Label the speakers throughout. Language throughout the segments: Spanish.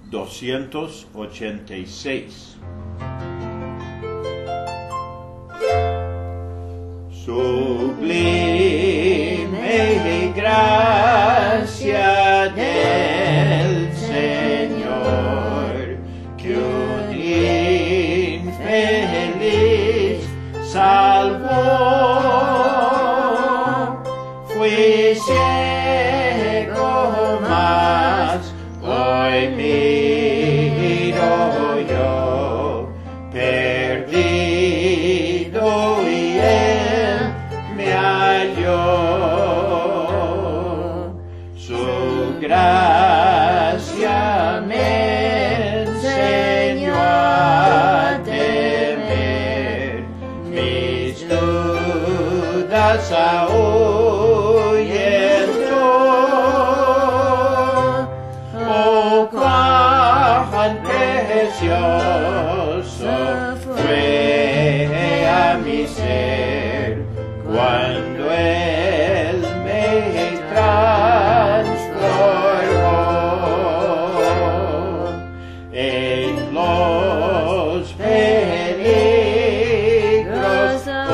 Speaker 1: 286. Sublime gracia del Señor, que un infeliz salvó. Fui ciego, mas hoy miro yo, perdido, y Él me halló. Su gracia me enseñó a temer, mis dudas ahuyentó. Oh, cuán precioso fue a mi ser cuando Él me transformó. En los peligros o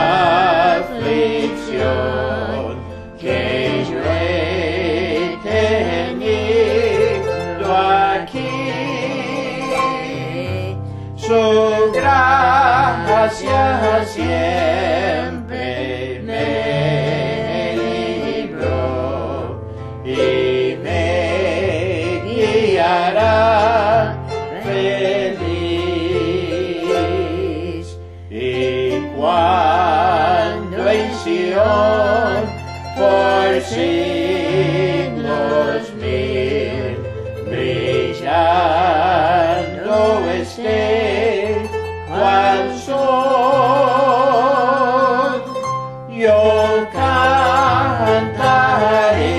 Speaker 1: aflicción que yo he tenido aquí, su gracia siempre me libró y me guiará feliz. Y cuando en Sion por siglos mil brillando esté cual sol, yo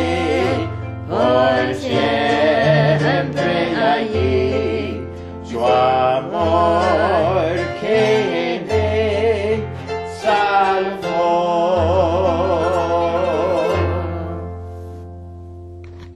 Speaker 1: cantaré por siempre allí su